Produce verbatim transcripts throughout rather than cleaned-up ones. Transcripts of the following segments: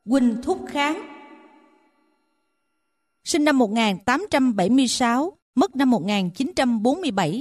Huỳnh Thúc Kháng. Sinh năm một nghìn tám trăm bảy mươi sáu, mất năm một nghìn chín trăm bốn mươi bảy.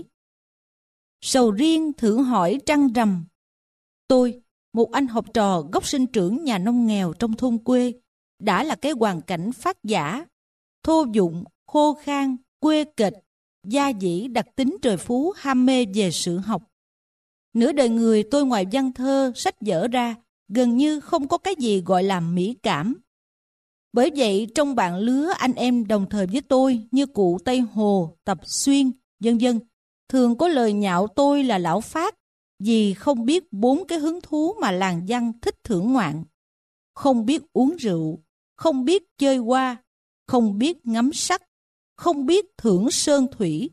Sầu riêng thử hỏi trăng rằm. Tôi, một anh học trò gốc sinh trưởng nhà nông nghèo trong thôn quê, đã là cái hoàn cảnh phát giả, thô dụng, khô khan, quê kệch, gia dĩ đặc tính trời phú ham mê về sử học. Nửa đời người tôi ngoài văn thơ, sách vở ra, gần như không có cái gì gọi là mỹ cảm. Bởi vậy trong bạn lứa anh em đồng thời với tôi như cụ Tây Hồ, Tập Xuyên, vân vân, thường có lời nhạo tôi là lão Phát vì không biết bốn cái hứng thú mà làng văn thích thưởng ngoạn. Không biết uống rượu, không biết chơi hoa, không biết ngắm sắc, không biết thưởng sơn thủy.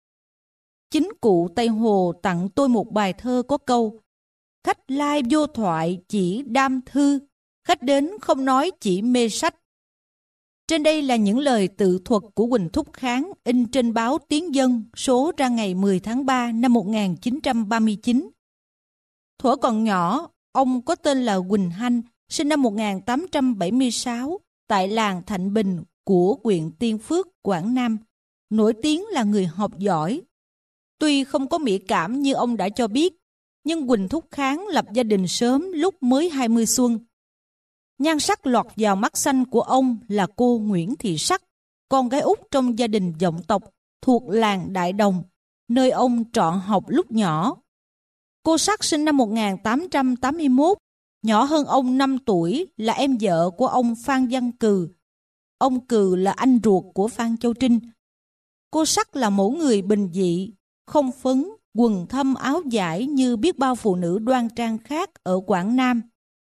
Chính cụ Tây Hồ tặng tôi một bài thơ có câu: khách lai vô thoại chỉ đam thư, khách đến không nói chỉ mê sách. Trên đây là những lời tự thuật của Huỳnh Thúc Kháng in trên báo Tiến Dân số ra ngày mười tháng ba năm một nghìn chín trăm ba mươi chín. Thuở còn nhỏ, ông có tên là Huỳnh Hanh, sinh năm một nghìn tám trăm bảy mươi sáu tại làng Thạnh Bình của huyện Tiên Phước, Quảng Nam, nổi tiếng là người học giỏi. Tuy không có mỹ cảm như ông đã cho biết, nhưng Huỳnh Thúc Kháng lập gia đình sớm lúc mới hai mươi xuân. Nhan sắc lọt vào mắt xanh của ông là cô Nguyễn Thị Sắc, con gái út trong gia đình vọng tộc thuộc làng Đại Đồng, nơi ông trọ học lúc nhỏ. Cô Sắc sinh năm một nghìn tám trăm tám mươi mốt, nhỏ hơn ông năm tuổi, là em vợ của ông Phan Văn Cừ. Ông Cừ là anh ruột của Phan Châu Trinh. Cô Sắc là mẫu người bình dị, không phấn, quần thâm áo vải như biết bao phụ nữ đoan trang khác ở Quảng Nam.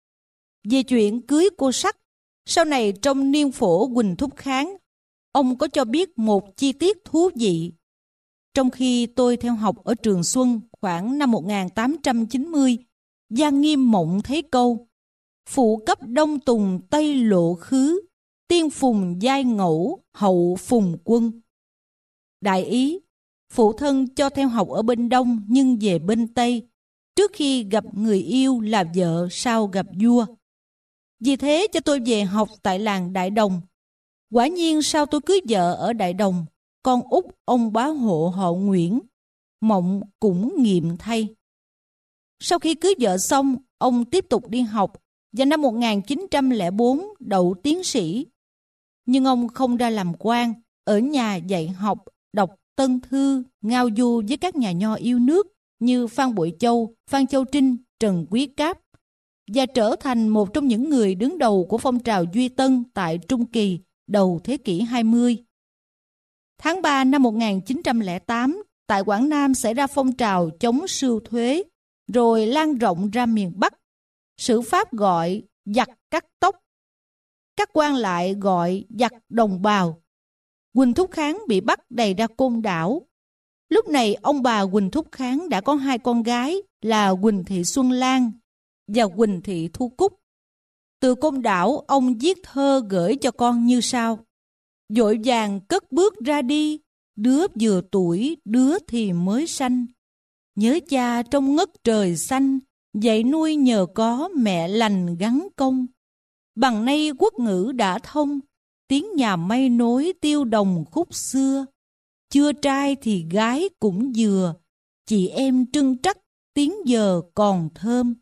Về chuyện cưới cô Sắc, sau này trong niên phổ Huỳnh Thúc Kháng, ông có cho biết một chi tiết thú vị. Trong khi tôi theo học ở Trường Xuân khoảng năm một nghìn tám trăm chín mươi, Giang Nghiêm mộng thấy câu: phụ cấp đông tùng tây lộ khứ, tiên phùng giai ngẫu hậu phùng quân. Đại ý, phụ thân cho theo học ở bên Đông nhưng về bên Tây, trước khi gặp người yêu là vợ, sau gặp vua. Vì thế cho tôi về học tại làng Đại Đồng. Quả nhiên sau tôi cưới vợ ở Đại Đồng, con út ông bá hộ họ Nguyễn, mộng cũng nghiệm thay. Sau khi cưới vợ xong, ông tiếp tục đi học và năm một nghìn chín trăm lẻ bốn đậu tiến sĩ. Nhưng ông không ra làm quan, ở nhà dạy học, đọc tân thư, ngao du với các nhà nho yêu nước như Phan Bội Châu, Phan Châu Trinh, Trần Quý Cáp, và trở thành một trong những người đứng đầu của phong trào Duy Tân tại Trung Kỳ đầu thế kỷ hai mươi. Tháng ba năm một nghìn chín trăm lẻ tám, tại Quảng Nam xảy ra phong trào chống sưu thuế, rồi lan rộng ra miền Bắc. Sử Pháp gọi giặc cắt tóc, các quan lại gọi giặc đồng bào. Huỳnh Thúc Kháng bị bắt đầy ra Côn Đảo. Lúc này ông bà Huỳnh Thúc Kháng đã có hai con gái là Huỳnh Thị Xuân Lan và Huỳnh Thị Thu Cúc. Từ Côn Đảo, ông viết thơ gửi cho con như sau: vội vàng cất bước ra đi, đứa vừa tuổi, đứa thì mới sanh. Nhớ cha trong ngất trời xanh, dạy nuôi nhờ có mẹ lành gắn công. Bằng nay quốc ngữ đã thông, tiếng nhà mây nối tiêu đồng khúc xưa. Chưa trai thì gái cũng vừa, chị em trưng trắc tiếng giờ còn thơm.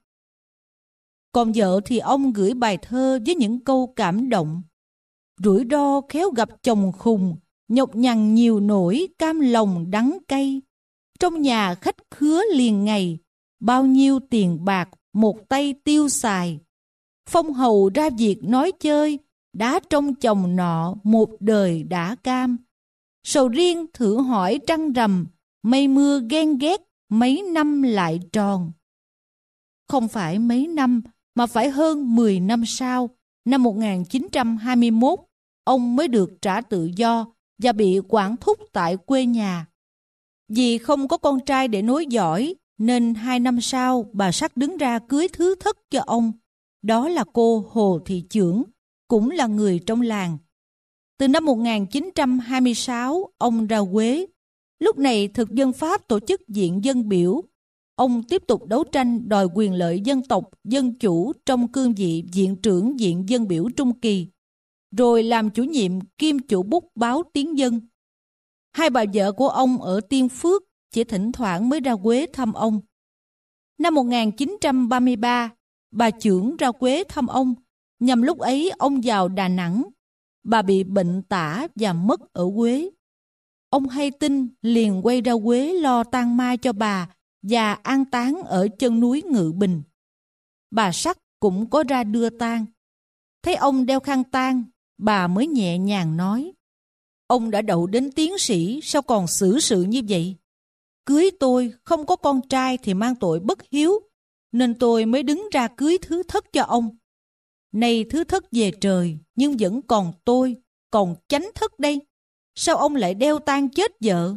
Còn vợ thì ông gửi bài thơ với những câu cảm động: rủi ro khéo gặp chồng khùng, nhọc nhằn nhiều nỗi cam lòng đắng cay. Trong nhà khách khứa liền ngày, bao nhiêu tiền bạc một tay tiêu xài. Phong hầu ra việc nói chơi, đã trong chồng nọ một đời đã cam. Sầu riêng thử hỏi trăng rằm, mây mưa ghen ghét mấy năm lại tròn. Không phải mấy năm, mà phải hơn mười năm sau, năm một nghìn chín trăm hai mươi mốt, ông mới được trả tự do và bị quản thúc tại quê nhà. Vì không có con trai để nối dõi, nên hai năm sau bà Sắc đứng ra cưới thứ thất cho ông. Đó là cô Hồ Thị Chưởng, cũng là người trong làng. Từ năm một nghìn chín trăm hai mươi sáu, ông ra Huế. Lúc này thực dân Pháp tổ chức diện dân biểu. ông tiếp tục đấu tranh đòi quyền lợi dân tộc, dân chủ trong cương vị viện trưởng Viện Dân biểu Trung Kỳ, rồi làm chủ nhiệm kiêm chủ bút báo Tiếng Dân. Hai bà vợ của ông ở Tiên Phước chỉ thỉnh thoảng mới ra Huế thăm ông. Năm một nghìn chín trăm ba mươi ba, bà Chưởng ra Huế thăm ông, nhằm lúc ấy ông vào Đà Nẵng. Bà bị bệnh tả và mất ở Huế. Ông hay tin liền quay ra Huế lo tang mai cho bà và an táng ở chân núi Ngự Bình. Bà Sắc cũng có ra đưa tang. Thấy ông đeo khăn tang, bà mới nhẹ nhàng nói: "Ông đã đậu đến tiến sĩ, sao còn xử sự như vậy? Cưới tôi không có con trai thì mang tội bất hiếu, nên tôi mới đứng ra cưới thứ thất cho ông. Nay thứ thất về trời, nhưng vẫn còn tôi, còn chánh thất đây. Sao ông lại đeo tang chết vợ?"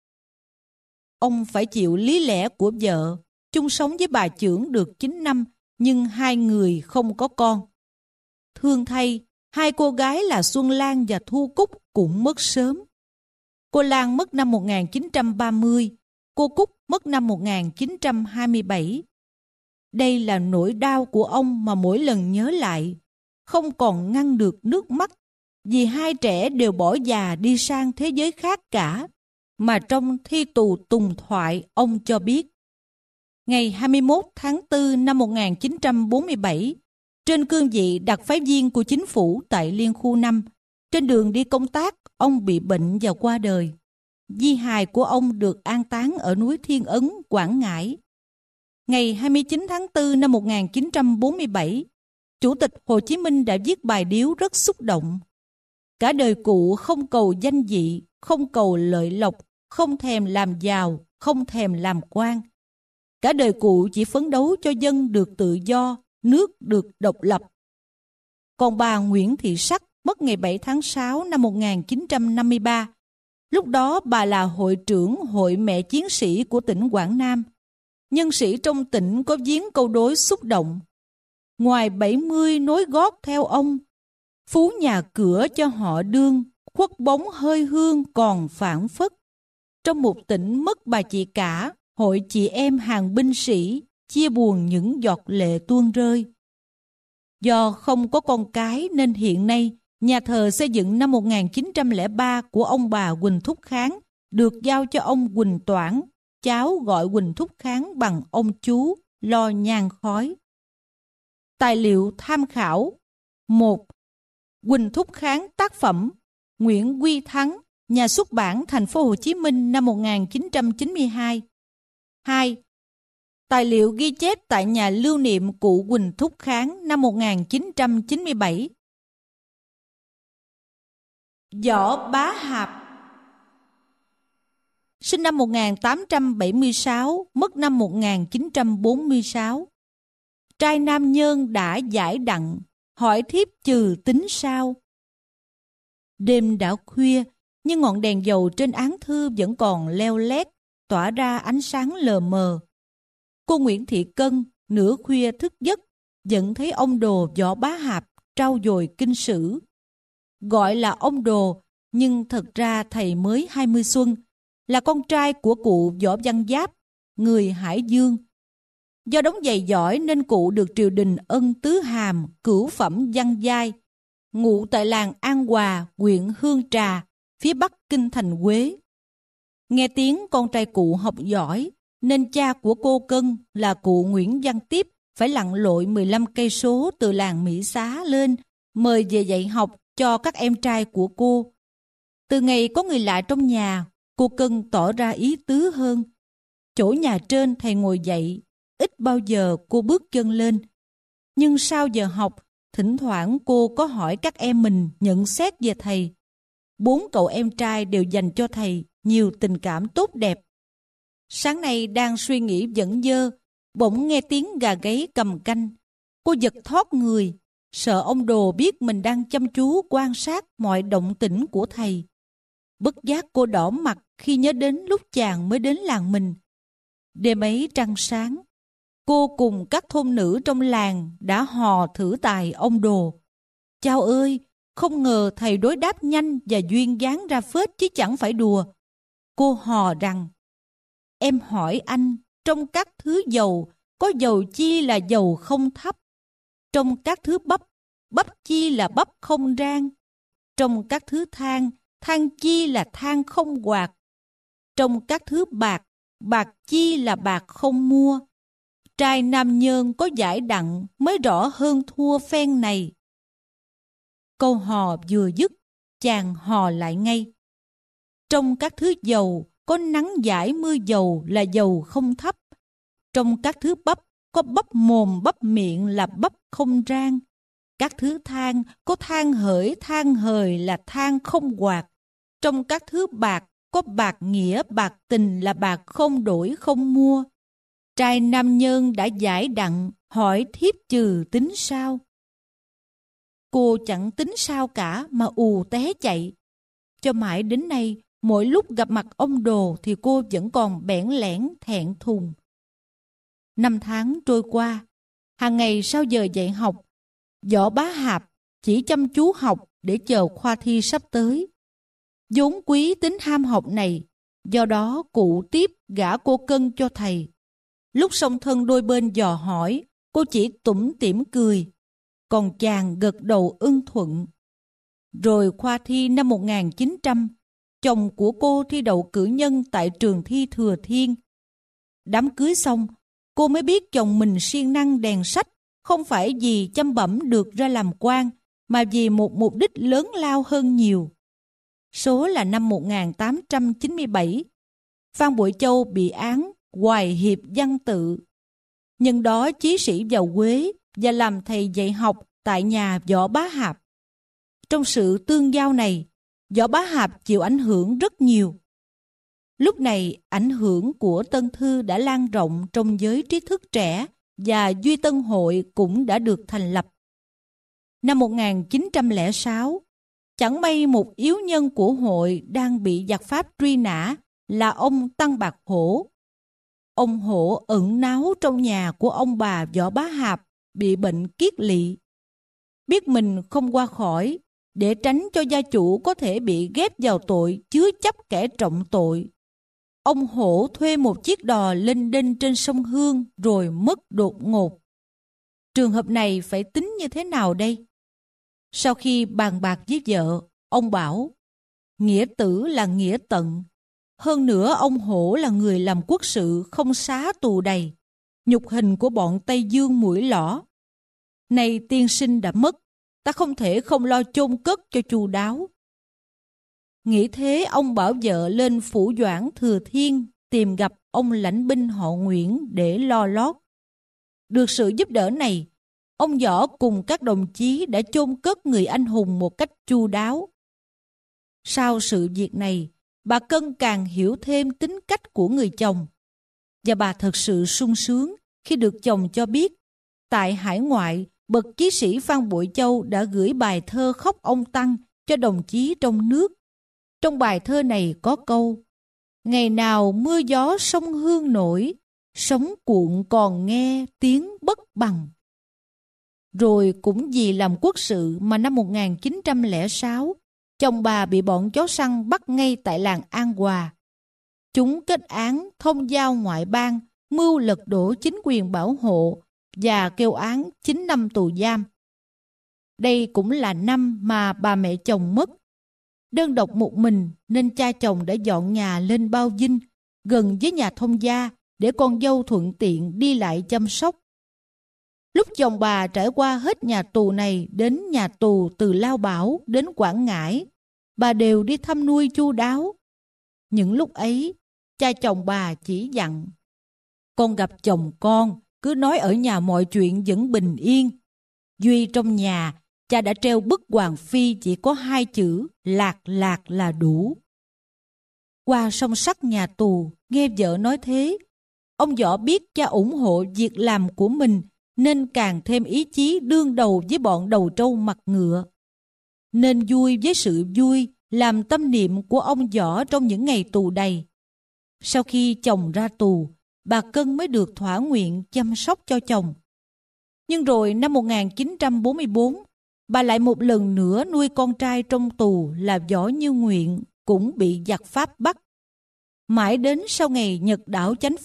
Ông phải chịu lý lẽ của vợ, chung sống với bà Chưởng được chín năm, nhưng hai người không có con. Thương thay, hai cô gái là Xuân Lan và Thu Cúc cũng mất sớm. Cô Lan mất năm một nghìn chín trăm ba mươi, cô Cúc mất năm một nghìn chín trăm hai mươi bảy. Đây là nỗi đau của ông mà mỗi lần nhớ lại, không còn ngăn được nước mắt, vì hai trẻ đều bỏ già đi sang thế giới khác cả, mà trong thi tù Tùng Thoại ông cho biết. Ngày hai mươi mốt tháng tư năm một nghìn chín trăm bốn mươi bảy, trên cương vị đặc phái viên của chính phủ tại Liên khu năm, trên đường đi công tác, ông bị bệnh và qua đời. Di hài của ông được an táng ở núi Thiên Ấn, Quảng Ngãi. Ngày hai mươi chín tháng tư năm một nghìn chín trăm bốn mươi bảy, Chủ tịch Hồ Chí Minh đã viết bài điếu rất xúc động. Cả đời cụ không cầu danh vị, không cầu lợi lộc, không thèm làm giàu, không thèm làm quan. Cả đời cụ chỉ phấn đấu cho dân được tự do, nước được độc lập. Còn bà Nguyễn Thị Sắc mất ngày bảy tháng sáu năm một nghìn chín trăm năm mươi ba. Lúc đó bà là hội trưởng Hội Mẹ Chiến sĩ của tỉnh Quảng Nam. Nhân sĩ trong tỉnh có viếng câu đối xúc động: "Ngoài bảy mươi nối gót theo ông, phú nhà cửa cho họ đương, khuất bóng hơi hương còn phảng phất. Trong một tỉnh mất bà chị cả, hội chị em hàng binh sĩ, chia buồn những giọt lệ tuôn rơi." Do không có con cái nên hiện nay, nhà thờ xây dựng năm một nghìn chín trăm lẻ ba của ông bà Huỳnh Thúc Kháng được giao cho ông Huỳnh Toản, cháu gọi Huỳnh Thúc Kháng bằng ông chú, lo nhang khói. Tài liệu tham khảo: một. Huỳnh Thúc Kháng tác phẩm, Nguyễn Quy Thắng, Nhà xuất bản Thành phố Hồ Chí Minh năm một nghìn chín trăm chín mươi hai. hai. Tài liệu ghi chép tại nhà lưu niệm cụ Huỳnh Thúc Kháng năm một nghìn chín trăm chín mươi bảy. Võ Bá Hạp sinh năm một nghìn tám trăm bảy mươi sáu, mất năm một nghìn chín trăm bốn mươi sáu. Trai nam nhân đã giải đặng, hỏi thiếp trừ tính sao. Đêm đã khuya, nhưng ngọn đèn dầu trên án thư vẫn còn leo lét, tỏa ra ánh sáng lờ mờ. Cô Nguyễn Thị Cân nửa khuya thức giấc, vẫn thấy ông Đồ Võ Bá Hạp trau dồi kinh sử. Gọi là ông Đồ, nhưng thật ra thầy mới hai mươi xuân, là con trai của cụ Võ Văn Giáp, người Hải Dương. Do đóng giày giỏi nên cụ được triều đình ân tứ hàm cửu phẩm văn giai, ngụ tại làng An Hòa, huyện Hương Trà, phía bắc kinh thành Huế. Nghe tiếng con trai cụ học giỏi, nên cha của cô Cân là cụ Nguyễn Văn Tiếp phải lặn lội mười lăm cây số từ làng Mỹ Xá lên, mời về dạy học cho các em trai của cô. Từ ngày có người lạ trong nhà, cô Cân tỏ ra ý tứ hơn. Chỗ nhà trên thầy ngồi dạy, ít bao giờ cô bước chân lên. Nhưng sau giờ học, thỉnh thoảng cô có hỏi các em mình nhận xét về thầy. Bốn cậu em trai đều dành cho thầy nhiều tình cảm tốt đẹp. Sáng nay đang suy nghĩ vẫn dơ, bỗng nghe tiếng gà gáy cầm canh. Cô giật thót người, sợ ông Đồ biết mình đang chăm chú quan sát mọi động tĩnh của thầy. Bất giác cô đỏ mặt khi nhớ đến lúc chàng mới đến làng mình. Đêm ấy trăng sáng, cô cùng các thôn nữ trong làng đã hò thử tài ông Đồ. Chao ơi, không ngờ thầy đối đáp nhanh và duyên dáng ra phết chứ chẳng phải đùa. Cô hò rằng: "Em hỏi anh, trong các thứ dầu, có dầu chi là dầu không thấp. Trong các thứ bắp, bắp chi là bắp không rang. Trong các thứ than, than chi là than không quạt. Trong các thứ bạc, bạc chi là bạc không mua. Trai nam nhơn có giải đặng mới rõ hơn thua phen này. Câu hò vừa dứt, chàng hò lại ngay. Trong các thứ dầu, có nắng giải mưa dầu là dầu không thấp. Trong các thứ bắp, có bắp mồm bắp miệng là bắp không rang. Các thứ than, có than hởi than hời là than không quạt. Trong các thứ bạc, có bạc nghĩa bạc tình là bạc không đổi không mua. Trai nam nhân đã giải đặng, hỏi thiếp trừ tính sao? Cô chẳng tính sao cả mà ù té chạy. Cho mãi đến nay, mỗi lúc gặp mặt ông Đồ thì cô vẫn còn bẽn lẽn thẹn thùng. Năm tháng trôi qua, hàng ngày sau giờ dạy học, Võ Bá Hạp chỉ chăm chú học để chờ khoa thi sắp tới. Vốn quý tính ham học này, do đó cụ tiếp gả cô Cân cho thầy. Lúc song thân đôi bên dò hỏi, cô chỉ tủm tỉm cười, còn chàng gật đầu ưng thuận. Rồi khoa thi năm một nghìn chín trăm, chồng của cô thi đậu cử nhân tại trường thi Thừa Thiên. Đám cưới xong, cô mới biết chồng mình siêng năng đèn sách, không phải vì chăm bẩm được ra làm quan, mà vì một mục đích lớn lao hơn nhiều. Số là năm một nghìn tám trăm chín mươi bảy, Phan Bội Châu bị án Hoài Hiệp Văn Tự. Nhân đó chí sĩ vào Quế và làm thầy dạy học tại nhà Võ Bá Hạp. Trong sự tương giao này, Võ Bá Hạp chịu ảnh hưởng rất nhiều. Lúc này, ảnh hưởng của Tân Thư đã lan rộng trong giới trí thức trẻ và Duy Tân Hội cũng đã được thành lập. Năm một nghìn chín trăm lẻ sáu, chẳng may một yếu nhân của hội đang bị giặc Pháp truy nã là ông Tăng Bạc Hổ. Ông Hổ ẩn náu trong nhà của ông bà Võ Bá Hạp bị bệnh kiết lỵ. Biết mình không qua khỏi, để tránh cho gia chủ có thể bị ghép vào tội chứa chấp kẻ trọng tội, ông Hổ thuê một chiếc đò lênh đênh trên sông Hương rồi mất đột ngột. Trường hợp này phải tính như thế nào đây? Sau khi bàn bạc với vợ, ông bảo, nghĩa tử là nghĩa tận. Hơn nữa ông Hổ là người làm quốc sự không xá tù đầy, nhục hình của bọn Tây Dương mũi lõ. Này tiên sinh đã mất, ta không thể không lo chôn cất cho chu đáo. Nghĩ thế, ông bảo vợ lên Phủ Doãn Thừa Thiên tìm gặp ông lãnh binh họ Nguyễn để lo lót. Được sự giúp đỡ này, ông Võ cùng các đồng chí đã chôn cất người anh hùng một cách chu đáo. Sau sự việc này, bà Cân càng hiểu thêm tính cách của người chồng. Và bà thật sự sung sướng khi được chồng cho biết, tại hải ngoại, bậc chí sĩ Phan Bội Châu đã gửi bài thơ khóc ông Tăng cho đồng chí trong nước. Trong bài thơ này có câu: ngày nào mưa gió sông Hương nổi, sóng cuộn còn nghe tiếng bất bằng. Rồi cũng vì làm quốc sự mà năm một nghìn chín trăm lẻ sáu, chồng bà bị bọn chó săn bắt ngay tại làng An Hòa. Chúng kết án thông giao ngoại bang, mưu lật đổ chính quyền bảo hộ và kêu án chín năm tù giam. Đây cũng là năm mà bà mẹ chồng mất. Đơn độc một mình nên cha chồng đã dọn nhà lên Bao Dinh, gần với nhà thông gia, để con dâu thuận tiện đi lại chăm sóc. Lúc chồng bà trải qua hết nhà tù này đến nhà tù từ Lao Bảo đến Quảng Ngãi, bà đều đi thăm nuôi chu đáo. Những lúc ấy, cha chồng bà chỉ dặn: con gặp chồng con, cứ nói ở nhà mọi chuyện vẫn bình yên. Duy trong nhà, cha đã treo bức Hoàng Phi chỉ có hai chữ lạc lạc là đủ. Qua song sắt nhà tù, nghe vợ nói thế, ông Võ biết cha ủng hộ việc làm của mình, nên càng thêm ý chí đương đầu với bọn đầu trâu mặt ngựa. Nên vui với sự vui, làm tâm niệm của ông Võ trong những ngày tù đầy. Sau khi chồng ra tù, bà Cân mới được thỏa nguyện chăm sóc cho chồng. Nhưng rồi năm một nghìn chín trăm bốn mươi tư, bà lại một lần nữa nuôi con trai trong tù là Võ Như Nguyện, cũng bị giặc Pháp bắt. Mãi đến sau ngày Nhật đảo chánh Pháp,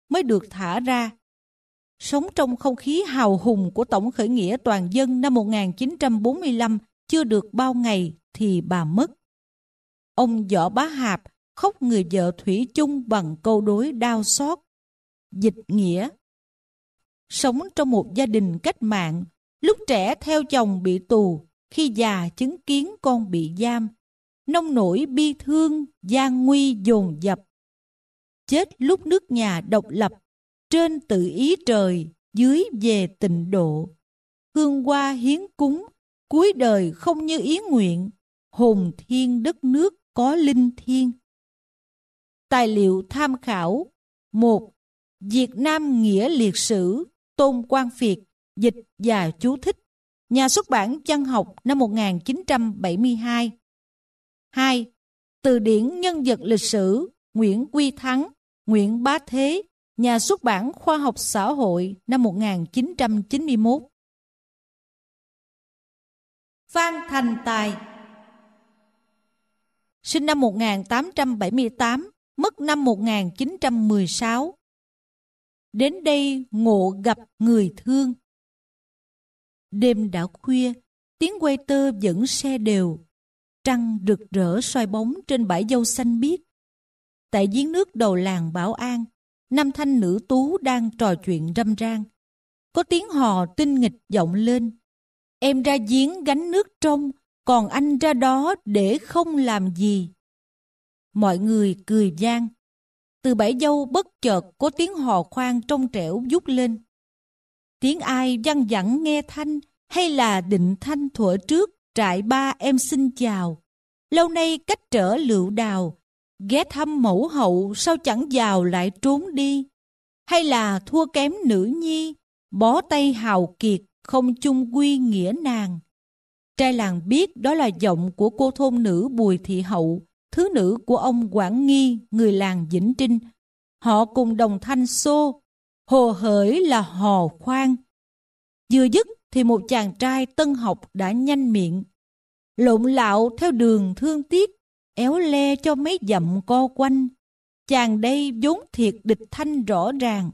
mới được thả ra. Sống trong không khí hào hùng của Tổng khởi nghĩa toàn dân năm một nghìn chín trăm bốn mươi lăm chưa được bao ngày thì bà mất. Ông Võ Bá Hạp khóc người vợ thủy chung bằng câu đối đau xót. Dịch nghĩa: sống trong một gia đình cách mạng, lúc trẻ theo chồng bị tù, khi già chứng kiến con bị giam, nông nổi bi thương, gian nguy dồn dập. Chết lúc nước nhà độc lập, trên tự ý trời, dưới về tịnh độ. Hương hoa hiến cúng, cuối đời không như ý nguyện, hồn thiên đất nước có linh thiêng. Tài liệu tham khảo: một. Việt Nam Nghĩa Liệt Sử, Tôn Quang Phiệt, dịch và chú thích. Nhà xuất bản Văn học năm một nghìn chín trăm bảy mươi hai. hai. Từ điển nhân vật lịch sử, Nguyễn Quy Thắng, Nguyễn Bá Thế, Nhà xuất bản Khoa học Xã hội năm một nghìn chín trăm chín mươi mốt. Phan Thành Tài sinh năm một nghìn tám trăm bảy mươi tám, mất năm một nghìn chín trăm mười sáu. Đến đây ngộ gặp người thương. Đêm đã khuya, tiếng quay tơ dẫn xe đều. Trăng rực rỡ soi bóng trên bãi dâu xanh biếc. Tại giếng nước đầu làng Bảo An, nam thanh nữ tú đang trò chuyện râm ran. Có tiếng hò tinh nghịch vọng lên: em ra giếng gánh nước trong, còn anh ra đó để không làm gì. Mọi người cười vang. Từ bãi dâu bất chợt có tiếng hò khoan trong trẻo vút lên. Tiếng ai văng vẳng nghe thanh, hay là định thanh thuở trước trại ba em xin chào. Lâu nay cách trở lựu đào, ghé thăm mẫu hậu sao chẳng vào lại trốn đi. Hay là thua kém nữ nhi, bó tay hào kiệt không chung quy nghĩa nàng. Trai làng biết đó là giọng của cô thôn nữ Bùi Thị Hậu, thứ nữ của ông Quảng Nghi, người làng Vĩnh Trinh. Họ cùng đồng thanh xô, hồ hởi là hò khoan. Vừa dứt thì một chàng trai tân học đã nhanh miệng: lộn lạo theo đường thương tiếc, éo le cho mấy dặm co quanh. Chàng đây vốn thiệt địch thanh rõ ràng.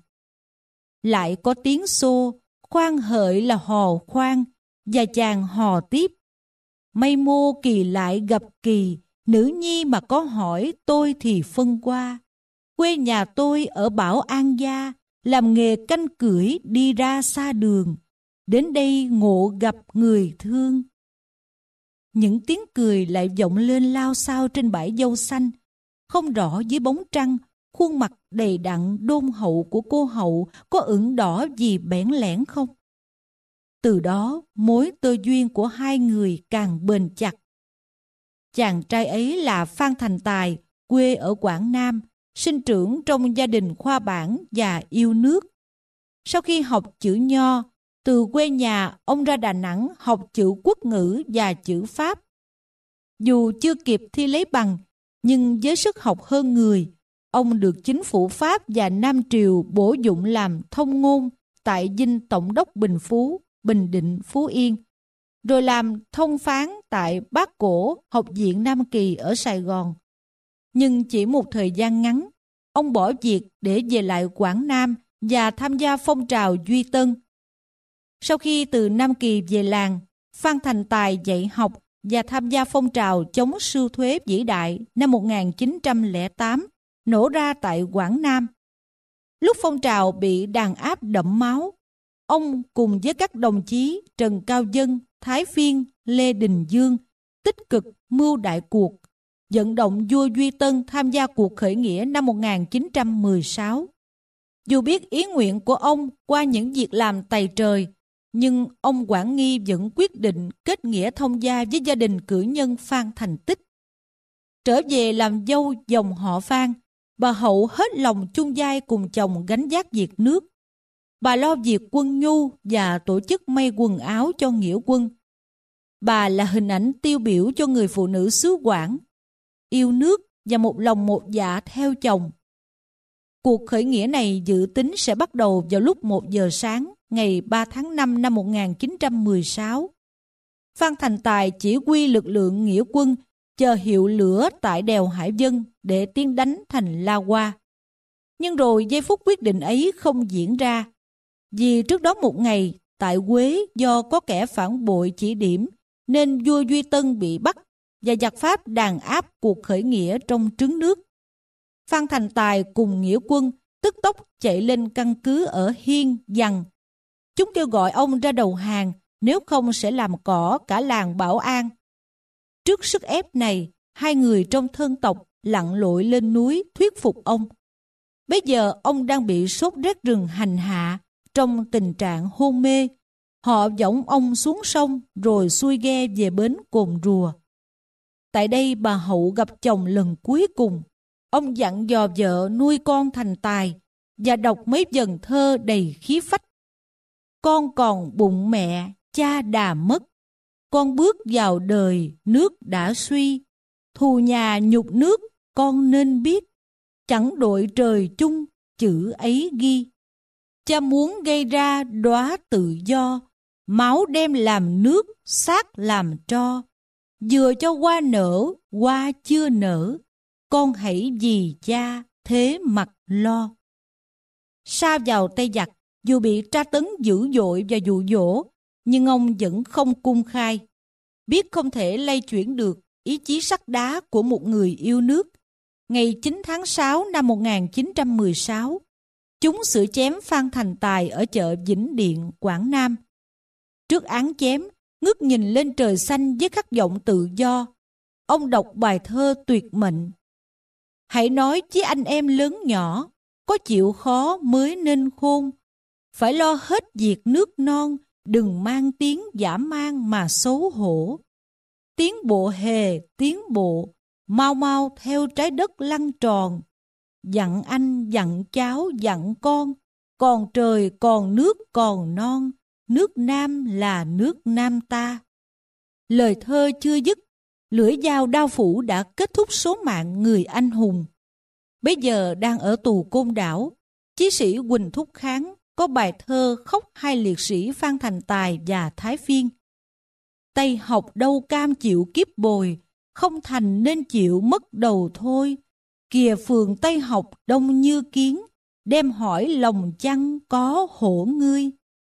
Lại có tiếng xô, khoan hợi là hò khoan, và chàng hò tiếp: mây mô kỳ lại gặp kỳ, nữ nhi mà có hỏi tôi thì phân qua. Quê nhà tôi ở Bảo An Gia, làm nghề canh cưỡi đi ra xa đường. Đến đây ngộ gặp người thương. Những tiếng cười lại vọng lên lao xao trên bãi dâu xanh. Không rõ dưới bóng trăng, khuôn mặt đầy đặn đôn hậu của cô hậu có ửng đỏ gì bẽn lẽn không? Từ đó mối tơ duyên của hai người càng bền chặt. Chàng trai ấy là Phan Thành Tài, quê ở Quảng Nam, sinh trưởng trong gia đình khoa bảng và yêu nước. Sau khi học chữ Nho, từ quê nhà ông ra Đà Nẵng học chữ quốc ngữ và chữ Pháp. Dù chưa kịp thi lấy bằng, nhưng với sức học hơn người, ông được chính phủ Pháp và Nam Triều bổ dụng làm thông ngôn tại dinh Tổng đốc Bình Phú, Bình Định, Phú Yên, rồi làm thông phán tại Bác Cổ, Học viện Nam Kỳ ở Sài Gòn. Nhưng chỉ một thời gian ngắn, ông bỏ việc để về lại Quảng Nam và tham gia phong trào Duy Tân. Sau khi từ Nam Kỳ về làng, Phan Thành Tài dạy học và tham gia phong trào chống sưu thuế vĩ đại năm một nghìn chín trăm lẻ tám, nổ ra tại Quảng Nam. Lúc phong trào bị đàn áp đẫm máu, ông cùng với các đồng chí Trần Cao Dân, Thái Phiên, Lê Đình Dương tích cực mưu đại cuộc, vận động vua Duy Tân tham gia cuộc khởi nghĩa năm một nghìn chín trăm mười sáu. Dù biết ý nguyện của ông qua những việc làm tày trời, nhưng ông Quảng Nghi vẫn quyết định kết nghĩa thông gia với gia đình cử nhân Phan Thành Tích. Trở về làm dâu dòng họ Phan, bà Hậu hết lòng chung vai cùng chồng gánh vác việc nước. Bà lo việc quân nhu và tổ chức may quần áo cho nghĩa quân. Bà là hình ảnh tiêu biểu cho người phụ nữ xứ Quảng, yêu nước và một lòng một dạ theo chồng. Cuộc khởi nghĩa này dự tính sẽ bắt đầu vào lúc một giờ sáng ngày ba tháng năm năm một nghìn chín trăm mười sáu. Phan Thành Tài chỉ huy lực lượng nghĩa quân chờ hiệu lửa tại đèo Hải Vân để tiến đánh thành La Hoa. Nhưng rồi giây phút quyết định ấy không diễn ra. Vì trước đó một ngày, tại Quế do có kẻ phản bội chỉ điểm, nên vua Duy Tân bị bắt và giặc Pháp đàn áp cuộc khởi nghĩa trong trứng nước. Phan Thành Tài cùng nghĩa quân tức tốc chạy lên căn cứ ở Hiên, Dằn. Chúng kêu gọi ông ra đầu hàng, nếu không sẽ làm cỏ cả làng Bảo An. Trước sức ép này, hai người trong thân tộc lặn lội lên núi thuyết phục ông. Bây giờ ông đang bị sốt rét rừng hành hạ, trong tình trạng hôn mê. Họ dõng ông xuống sông rồi xuôi ghe về bến Cồn Rùa. Tại đây bà Hậu gặp chồng lần cuối cùng. Ông dặn dò vợ nuôi con thành tài và đọc mấy vần thơ đầy khí phách. Con còn bụng mẹ, cha đã mất. Con bước vào đời, nước đã suy. Thù nhà nhục nước, con nên biết. Chẳng đội trời chung, chữ ấy ghi. Cha muốn gây ra đóa tự do. Máu đem làm nước, xác làm tro. Vừa cho hoa nở, hoa chưa nở. Con hãy vì cha thế mặt lo. Sa vào tay giặc, dù bị tra tấn dữ dội và dụ dỗ, nhưng ông vẫn không cung khai. Biết không thể lay chuyển được ý chí sắt đá của một người yêu nước. Ngày chín tháng sáu năm một nghìn chín trăm mười sáu, chúng xử chém Phan Thành Tài ở chợ Vĩnh Điện, Quảng Nam. Trước án chém, ngước nhìn lên trời xanh với khát vọng tự do, ông đọc bài thơ tuyệt mệnh. Hãy nói với anh em lớn nhỏ, có chịu khó mới nên khôn. Phải lo hết việc nước non, đừng mang tiếng dã man mà xấu hổ. Tiến bộ hề, tiến bộ, mau mau theo trái đất lăn tròn. Dặn anh, dặn cháu, dặn con, còn trời, còn nước, còn non. Nước Nam là nước Nam ta. Lời thơ chưa dứt, lưỡi dao đao phủ đã kết thúc số mạng người anh hùng. Bây giờ đang ở tù Côn Đảo, chí sĩ Huỳnh Thúc Kháng có bài thơ khóc hai liệt sĩ Phan Thành Tài và Thái Phiên. Tây học đâu cam chịu kiếp bồi, không thành nên chịu mất đầu thôi. Kìa phường Tây học đông như kiến, đem hỏi lòng chăng có hổ ngươi.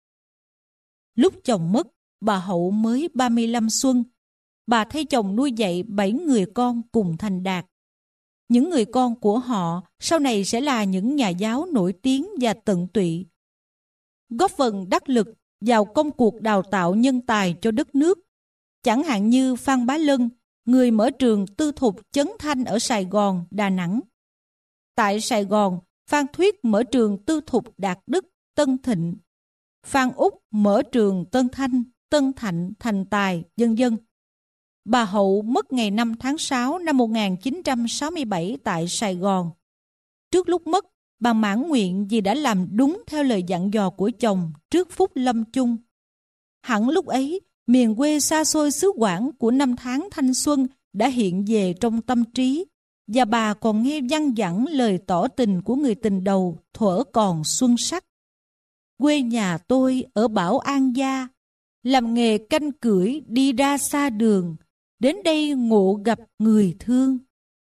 Lúc chồng mất, bà Hậu mới ba mươi lăm xuân. Bà thay chồng nuôi dạy bảy người con cùng thành đạt. Những người con của họ sau này sẽ là những nhà giáo nổi tiếng và tận tụy, góp phần đắc lực vào công cuộc đào tạo nhân tài cho đất nước. Chẳng hạn như Phan Bá Lân, người mở trường tư thục Chấn Thanh ở Sài Gòn, Đà Nẵng. Tại Sài Gòn, Phan Thuyết mở trường tư thục Đạt Đức, Tân Thịnh. Phan Úc mở trường Tân Thanh, Tân Thạnh, Thành Tài, vân vân. Bà Hậu mất ngày năm tháng sáu năm một nghìn chín trăm sáu mươi bảy tại Sài Gòn. Trước lúc mất, bà mãn nguyện vì đã làm đúng theo lời dặn dò của chồng trước phút lâm chung. Hẳn lúc ấy, miền quê xa xôi xứ Quảng của năm tháng thanh xuân đã hiện về trong tâm trí, và bà còn nghe văng vẳng lời tỏ tình của người tình đầu thuở còn xuân sắc. Quê nhà tôi ở Bảo An Gia, làm nghề canh cưỡi đi ra xa đường, đến đây ngộ gặp người thương.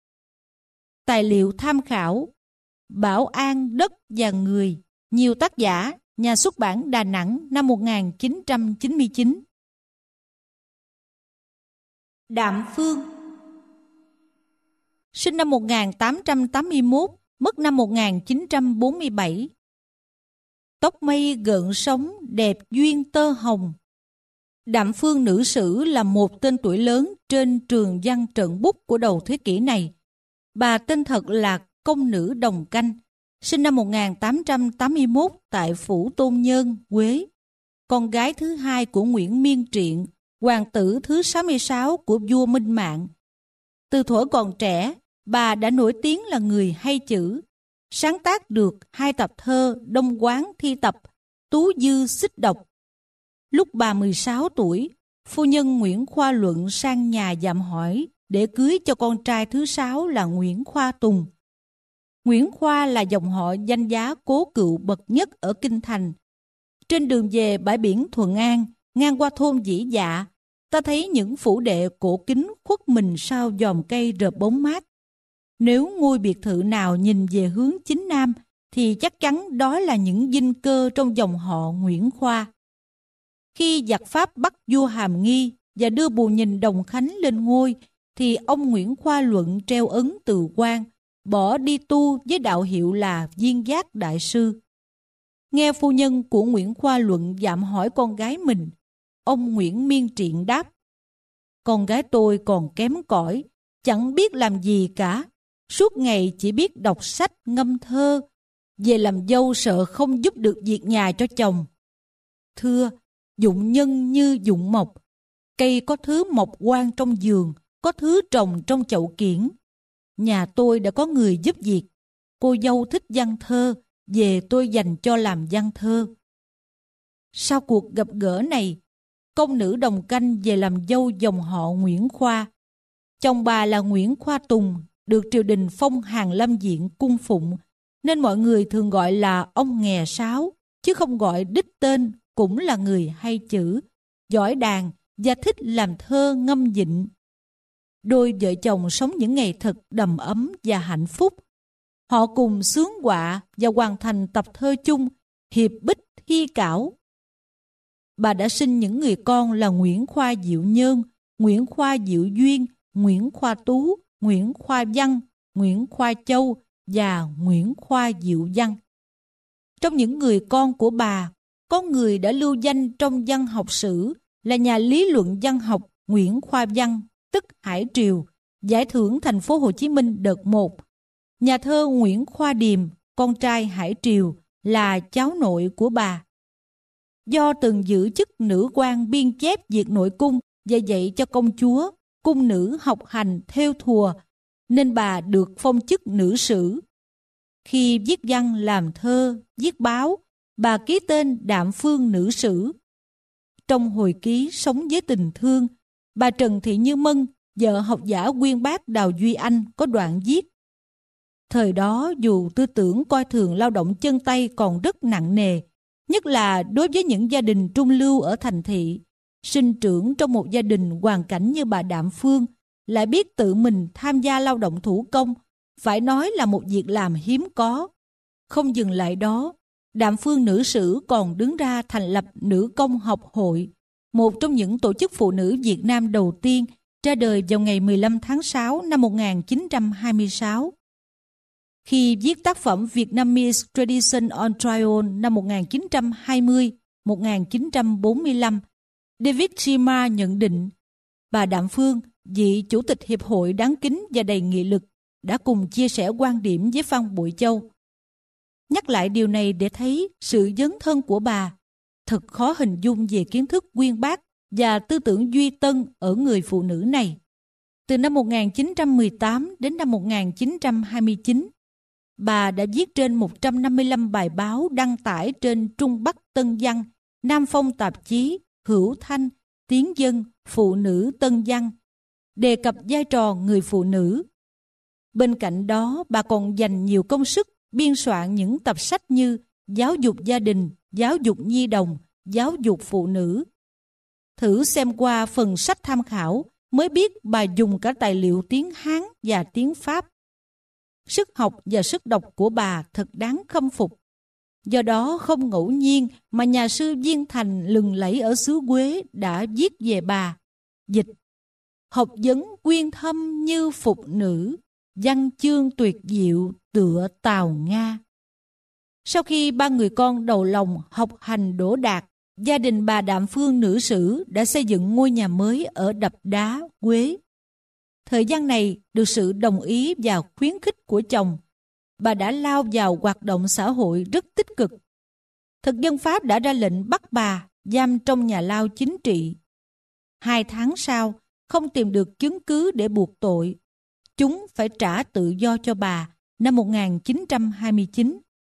Tài liệu tham khảo: Bảo An đất và người, nhiều tác giả, nhà xuất bản Đà Nẵng năm một nghìn chín trăm chín mươi chín. Đạm Phương sinh năm một nghìn tám trăm tám mươi mốt, mất năm một nghìn chín trăm bốn mươi bảy. Tóc mây gợn sóng, đẹp duyên tơ hồng. Đạm Phương nữ sử là một tên tuổi lớn trên trường văn trận bút của đầu thế kỷ này. Bà tên thật là Công nữ Đồng Canh, sinh năm một nghìn tám trăm tám mươi mốt tại Phủ Tôn Nhơn, Huế. Con gái thứ hai của Nguyễn Miên Triện, hoàng tử thứ sáu mươi sáu của vua Minh Mạng. Từ thuở còn trẻ, bà đã nổi tiếng là người hay chữ, sáng tác được hai tập thơ Đông Quán thi tập, Tú Dư Xích Độc. Lúc bà mười sáu tuổi, phu nhân Nguyễn Khoa Luận sang nhà dạm hỏi để cưới cho con trai thứ sáu là Nguyễn Khoa Tùng. Nguyễn Khoa là dòng họ danh giá cố cựu bậc nhất ở Kinh Thành. Trên đường về bãi biển Thuận An, ngang qua thôn Dĩ Dạ, ta thấy những phủ đệ cổ kính khuất mình sau giòm cây rợp bóng mát. Nếu ngôi biệt thự nào nhìn về hướng chính nam, thì chắc chắn đó là những dinh cơ trong dòng họ Nguyễn Khoa. Khi giặc Pháp bắt vua Hàm Nghi và đưa Bù Nhìn Đồng Khánh lên ngôi, thì ông Nguyễn Khoa Luận treo ấn từ quan, bỏ đi tu với đạo hiệu là Viên Giác Đại Sư. Nghe phu nhân của Nguyễn Khoa Luận dạm hỏi con gái mình, ông Nguyễn Miên Triện đáp: con gái tôi còn kém cỏi, chẳng biết làm gì cả, suốt ngày chỉ biết đọc sách ngâm thơ, về làm dâu sợ không giúp được việc nhà cho chồng. Thưa, dụng nhân như dụng mộc, cây có thứ mọc quan trong vườn, có thứ trồng trong chậu kiển. Nhà tôi đã có người giúp việc, cô dâu thích văn thơ, về tôi dành cho làm văn thơ. Sau cuộc gặp gỡ này, công nữ Đồng Canh về làm dâu dòng họ Nguyễn Khoa. Chồng bà là Nguyễn Khoa Tùng, được triều đình phong Hàn Lâm Diện cung phụng, nên mọi người thường gọi là ông Nghè Sáo, chứ không gọi đích tên, cũng là người hay chữ, giỏi đàn và thích làm thơ ngâm vịnh. Đôi vợ chồng sống những ngày thật đầm ấm và hạnh phúc. Họ cùng xướng họa và hoàn thành tập thơ chung Hiệp Bích Thi Cảo. Bà đã sinh những người con là Nguyễn Khoa Diệu Nhơn, Nguyễn Khoa Diệu Duyên, Nguyễn Khoa Tú, Nguyễn Khoa Văn, Nguyễn Khoa Châu và Nguyễn Khoa Diệu Văn. Trong những người con của bà, có người đã lưu danh trong văn học sử là nhà lý luận văn học Nguyễn Khoa Văn, tức Hải Triều, giải thưởng thành phố Hồ Chí Minh đợt một. Nhà thơ Nguyễn Khoa Điềm, con trai Hải Triều, là cháu nội của bà. Do từng giữ chức nữ quan biên chép việc nội cung và dạy cho công chúa, cung nữ học hành thêu thùa, nên bà được phong chức nữ sử. Khi viết văn làm thơ, viết báo, bà ký tên Đạm Phương Nữ Sử. Trong hồi ký Sống với tình thương, bà Trần Thị Như Mân, vợ học giả uyên bác Đào Duy Anh, có đoạn viết: thời đó dù tư tưởng coi thường lao động chân tay còn rất nặng nề, nhất là đối với những gia đình trung lưu ở thành thị, sinh trưởng trong một gia đình hoàn cảnh như bà Đạm Phương, lại biết tự mình tham gia lao động thủ công, phải nói là một việc làm hiếm có. Không dừng lại đó, Đạm Phương Nữ Sử còn đứng ra thành lập Nữ Công Học Hội, một trong những tổ chức phụ nữ Việt Nam đầu tiên, ra đời vào ngày mười lăm tháng sáu năm một nghìn chín trăm hai mươi sáu. Khi viết tác phẩm Vietnamese Tradition on Trial năm một nghìn chín trăm hai mươi đến một nghìn chín trăm bốn mươi lăm, David Chima nhận định, bà Đạm Phương, vị chủ tịch hiệp hội đáng kính và đầy nghị lực, đã cùng chia sẻ quan điểm với Phan Bội Châu. Nhắc lại điều này để thấy sự dấn thân của bà, thật khó hình dung về kiến thức uyên bác và tư tưởng duy tân ở người phụ nữ này. Từ năm một nghìn chín trăm mười tám đến năm một nghìn chín trăm hai mươi chín, bà đã viết trên một trăm năm mươi lăm bài báo đăng tải trên Trung Bắc Tân Văn, Nam Phong Tạp Chí, Hữu Thanh, Tiến Dân, Phụ Nữ Tân Văn, đề cập vai trò người phụ nữ. Bên cạnh đó, bà còn dành nhiều công sức biên soạn những tập sách như Giáo dục gia đình, Giáo dục nhi đồng, Giáo dục phụ nữ. Thử xem qua phần sách tham khảo mới biết bà dùng cả tài liệu tiếng Hán và tiếng Pháp. Sức học và sức đọc của bà thật đáng khâm phục. Do đó không ngẫu nhiên mà nhà sư Viên Thành lừng lẫy ở xứ Quế đã viết về bà. Dịch: học vấn quyên thâm như phục nữ, văn chương tuyệt diệu tựa Tào Nga. Sau khi ba người con đầu lòng học hành đỗ đạt, gia đình bà Đạm Phương Nữ Sử đã xây dựng ngôi nhà mới ở Đập Đá, Quế. Thời gian này, được sự đồng ý và khuyến khích của chồng, bà đã lao vào hoạt động xã hội rất tích cực. Thực dân Pháp đã ra lệnh bắt bà giam trong nhà lao chính trị. Hai tháng sau, không tìm được chứng cứ để buộc tội, chúng phải trả tự do cho bà năm một nghìn chín trăm hai mươi chín.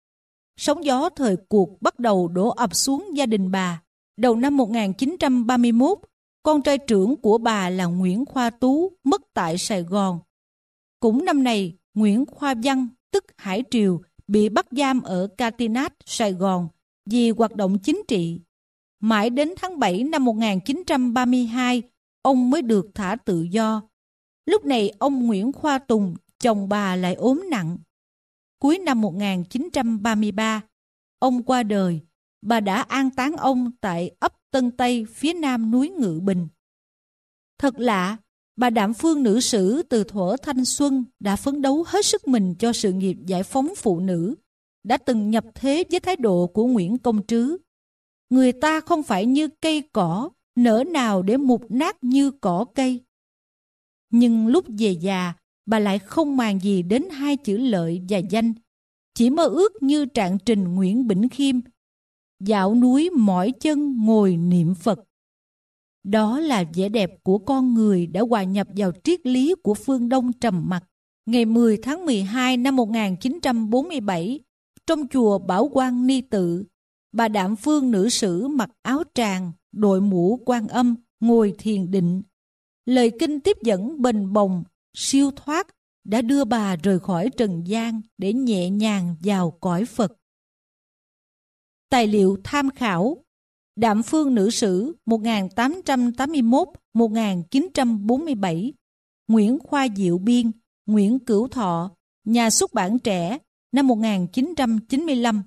Sóng gió thời cuộc bắt đầu đổ ập xuống gia đình bà. Đầu năm một nghìn chín trăm ba mươi mốt, con trai trưởng của bà là Nguyễn Khoa Tú mất tại Sài Gòn. Cũng năm này, Nguyễn Khoa Văn, tức Hải Triều, bị bắt giam ở Catinat, Sài Gòn vì hoạt động chính trị. Mãi đến tháng bảy năm một nghìn chín trăm ba mươi hai, ông mới được thả tự do. Lúc này ông Nguyễn Khoa Tùng, chồng bà lại ốm nặng. cuối năm một nghìn chín trăm ba mươi ba, ông qua đời. Bà đã an táng ông tại ấp Tân Tây phía nam núi Ngự Bình. Thật lạ, bà Đạm Phương nữ sử từ thuở thanh xuân đã phấn đấu hết sức mình cho sự nghiệp giải phóng phụ nữ, đã từng nhập thế với thái độ của Nguyễn Công Trứ. Người ta không phải như cây cỏ, nỡ nào để mục nát như cỏ cây. Nhưng lúc về già, bà lại không màng gì đến hai chữ lợi và danh, chỉ mơ ước như Trạng Trình Nguyễn Bỉnh Khiêm, dạo núi mỏi chân ngồi niệm Phật. Đó là vẻ đẹp của con người đã hòa nhập vào triết lý của phương Đông trầm mặc. Ngày mười tháng mười hai năm một nghìn chín trăm bốn mươi bảy, trong chùa Bảo Quang Ni Tự, bà Đạm Phương nữ sử mặc áo tràng, đội mũ Quan Âm, ngồi thiền định. Lời kinh tiếp dẫn bềnh bồng, siêu thoát đã đưa bà rời khỏi trần gian để nhẹ nhàng vào cõi Phật. Tài liệu tham khảo: Đạm Phương nữ sử một nghìn tám trăm tám mươi mốt đến một nghìn chín trăm bốn mươi bảy, Nguyễn Khoa Diệu biên, Nguyễn Cửu Thọ, Nhà xuất bản Trẻ, năm một nghìn chín trăm chín mươi lăm.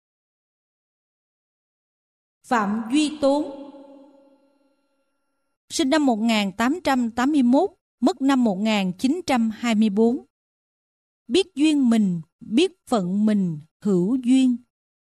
Phạm Duy Tốn, sinh năm một nghìn tám trăm tám mươi mốt, mất năm một nghìn chín trăm hai mươi tư. Biết duyên mình, biết phận mình, hữu duyên.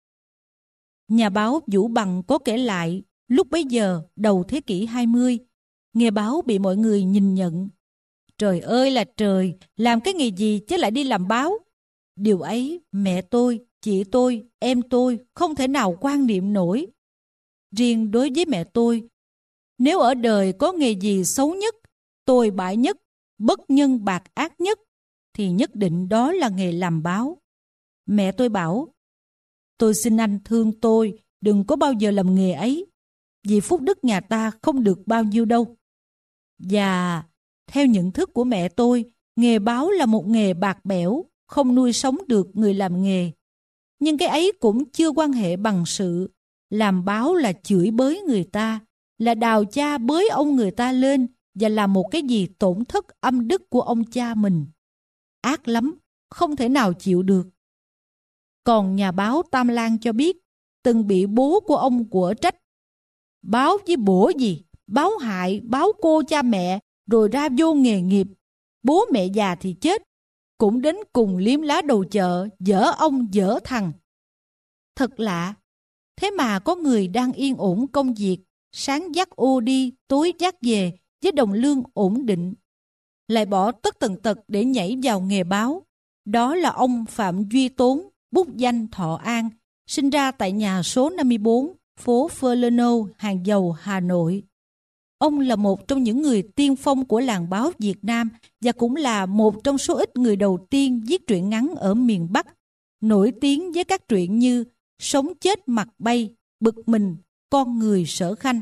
Nhà báo Vũ Bằng có kể lại, lúc bấy giờ đầu thế kỷ hai mươi, nghề báo bị mọi người nhìn nhận. Trời ơi là trời, làm cái nghề gì chứ lại đi làm báo? Điều ấy mẹ tôi, chị tôi, em tôi không thể nào quan niệm nổi. Riêng đối với mẹ tôi, nếu ở đời có nghề gì xấu nhất, tồi bại nhất, bất nhân bạc ác nhất, thì nhất định đó là nghề làm báo. Mẹ tôi bảo, tôi xin anh thương tôi, đừng có bao giờ làm nghề ấy, vì phúc đức nhà ta không được bao nhiêu đâu. Và theo nhận thức của mẹ tôi, nghề báo là một nghề bạc bẽo, không nuôi sống được người làm nghề. Nhưng cái ấy cũng chưa quan hệ bằng sự làm báo là chửi bới người ta, là đào cha bới ông người ta lên và làm một cái gì tổn thất âm đức của ông cha mình. Ác lắm, không thể nào chịu được. Còn nhà báo Tam Lan cho biết, từng bị bố của ông của trách. Báo với bổ gì, báo hại, báo cô cha mẹ, rồi ra vô nghề nghiệp. Bố mẹ già thì chết, cũng đến cùng liếm lá đầu chợ, dở ông dở thằng. Thật lạ, thế mà có người đang yên ổn công việc, sáng dắt ô đi, tối dắt về, với đồng lương ổn định, lại bỏ tất tần tật để nhảy vào nghề báo. Đó là ông Phạm Duy Tốn, bút danh Thọ An, sinh ra tại nhà số năm mươi bốn, phố Furlano, Hàng Dầu, Hà Nội. Ông là một trong những người tiên phong của làng báo Việt Nam và cũng là một trong số ít người đầu tiên viết truyện ngắn ở miền Bắc, nổi tiếng với các truyện như Sống chết mặt bay, Bực mình, Con người Sở Khanh.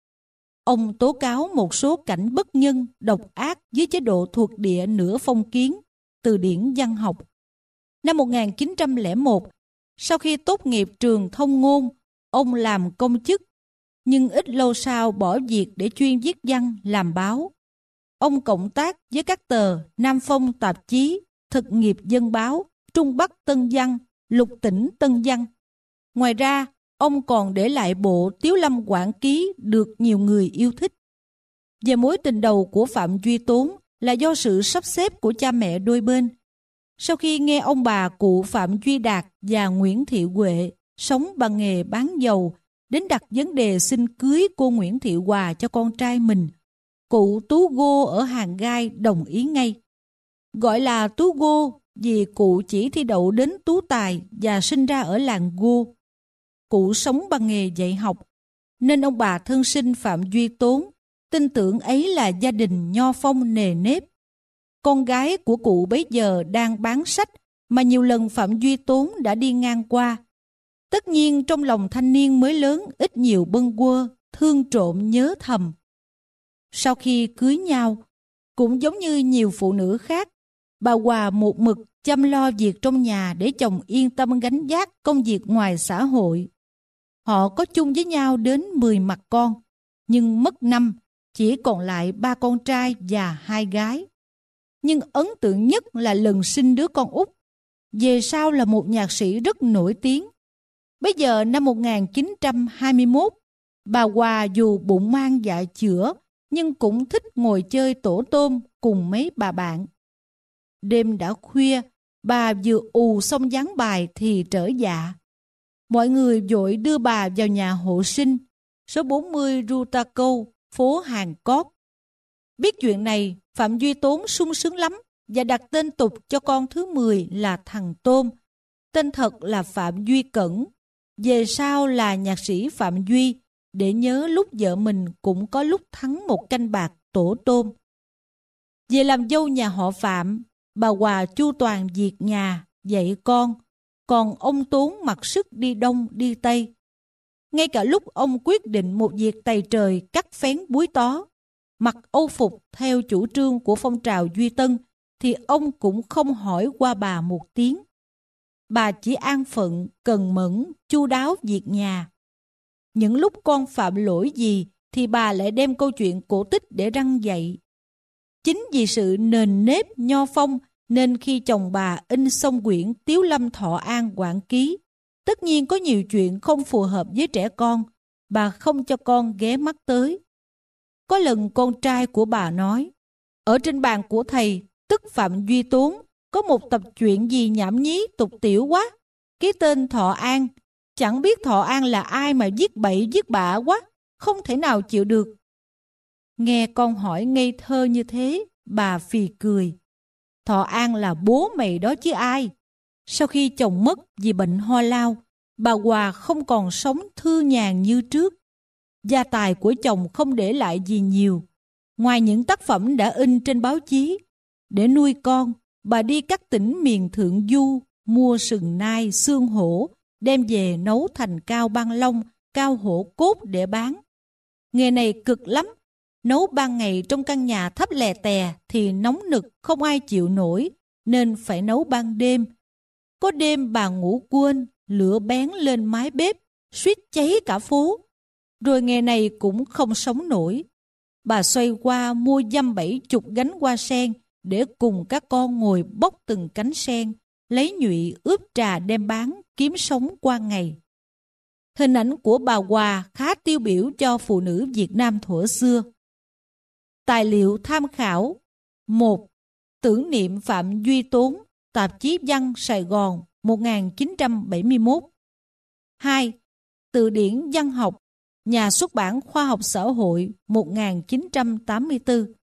Ông tố cáo một số cảnh bất nhân, độc ác dưới chế độ thuộc địa nửa phong kiến, từ điển văn học. Năm một nghìn chín trăm lẻ một, sau khi tốt nghiệp trường thông ngôn, ông làm công chức, nhưng ít lâu sau bỏ việc để chuyên viết văn làm báo. Ông cộng tác với các tờ Nam Phong Tạp chí, Thực nghiệp Dân báo, Trung Bắc Tân Văn, Lục Tỉnh Tân Văn. Ngoài ra, ông còn để lại bộ Tiếu Lâm Quảng Ký được nhiều người yêu thích. Về mối tình đầu của Phạm Duy Tốn là do sự sắp xếp của cha mẹ đôi bên. Sau khi nghe ông bà cụ Phạm Duy Đạt và Nguyễn Thị Huệ sống bằng nghề bán dầu, đến đặt vấn đề xin cưới cô Nguyễn Thị Hòa cho con trai mình, cụ Tú Gô ở Hàng Gai đồng ý ngay. Gọi là Tú Gô vì cụ chỉ thi đậu đến tú tài và sinh ra ở làng Gô. Cụ sống bằng nghề dạy học, nên ông bà thân sinh Phạm Duy Tốn tin tưởng ấy là gia đình nho phong nề nếp. Con gái của cụ bấy giờ đang bán sách mà nhiều lần Phạm Duy Tốn đã đi ngang qua. Tất nhiên trong lòng thanh niên mới lớn ít nhiều bâng quơ, thương trộm nhớ thầm. Sau khi cưới nhau, cũng giống như nhiều phụ nữ khác, bà Hòa một mực chăm lo việc trong nhà để chồng yên tâm gánh vác công việc ngoài xã hội. Họ có chung với nhau đến mười mặt con, nhưng mất năm, chỉ còn lại ba con trai và hai gái. Nhưng ấn tượng nhất là lần sinh đứa con út. về sau là một nhạc sĩ rất nổi tiếng. Bây giờ năm một nghìn chín trăm hai mươi mốt, bà Hòa dù bụng mang dạ chữa nhưng cũng thích ngồi chơi tổ tôm cùng mấy bà bạn. Đêm đã khuya, bà vừa ù xong dán bài thì trở dạ. Mọi người vội đưa bà vào nhà hộ sinh, số bốn mươi Rutaco, phố Hàng Cót. Biết chuyện này, Phạm Duy Tốn sung sướng lắm và đặt tên tục cho con thứ mười là thằng Tôm. Tên thật là Phạm Duy Cẩn, về sau là nhạc sĩ Phạm Duy, để nhớ lúc vợ mình cũng có lúc thắng một canh bạc tổ tôm. Về làm dâu nhà họ Phạm, bà Hòa chu toàn việc nhà, dạy con, còn ông Tốn mặc sức đi đông đi tây. Ngay cả lúc ông quyết định một việc tày trời cắt phén búi tó, mặc âu phục theo chủ trương của phong trào Duy Tân, thì ông cũng không hỏi qua bà một tiếng. Bà chỉ an phận, cần mẫn, chu đáo việc nhà. Những lúc con phạm lỗi gì thì bà lại đem câu chuyện cổ tích để răn dạy. Chính vì sự nền nếp nho phong nên khi chồng bà in xong quyển Tiếu Lâm Thọ An Quảng Ký, tất nhiên có nhiều chuyện không phù hợp với trẻ con, bà không cho con ghé mắt tới. Có lần con trai của bà nói, ở trên bàn của thầy, tức Phạm Duy Tốn, có một tập truyện gì nhảm nhí tục tiểu quá, cái tên Thọ An, chẳng biết Thọ An là ai mà viết bậy viết bạ quá, không thể nào chịu được. Nghe con hỏi ngây thơ như thế, bà phì cười. Thọ An là bố mày đó chứ ai. Sau khi chồng mất vì bệnh ho lao, bà Hòa không còn sống thư nhàn như trước. Gia tài của chồng không để lại gì nhiều, ngoài những tác phẩm đã in trên báo chí. Để nuôi con, bà đi các tỉnh miền Thượng Du, mua sừng nai, xương hổ, đem về nấu thành cao ban long, cao hổ cốt để bán. Nghề này cực lắm. Nấu ban ngày trong căn nhà thấp lè tè thì nóng nực không ai chịu nổi, nên phải nấu ban đêm. Có đêm bà ngủ quên, lửa bén lên mái bếp, suýt cháy cả phố. Rồi nghề này cũng không sống nổi. Bà xoay qua mua dăm bảy chục gánh hoa sen để cùng các con ngồi bóc từng cánh sen, lấy nhụy ướp trà đem bán, kiếm sống qua ngày. Hình ảnh của bà Hòa khá tiêu biểu cho phụ nữ Việt Nam thuở xưa. Tài liệu tham khảo: một. Tưởng niệm Phạm Duy Tốn, tạp chí Văn Sài Gòn, một nghìn chín trăm bảy mươi mốt. hai. Từ điển văn học, nhà xuất bản Khoa học Xã hội, một nghìn chín trăm tám mươi tư.